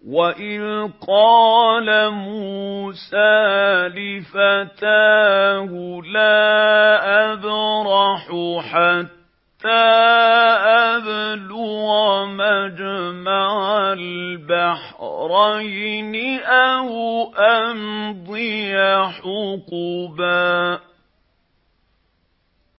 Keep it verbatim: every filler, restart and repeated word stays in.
وَإِذْ قَالَ مُوسَىٰ لِفَتَاهُ لَا أَبْرَحُ حَتَّىٰ أَبْلُغَ مَجْمَعَ الْبَحْرَيْنِ أَوْ أَمْضِيَ حُقُبًا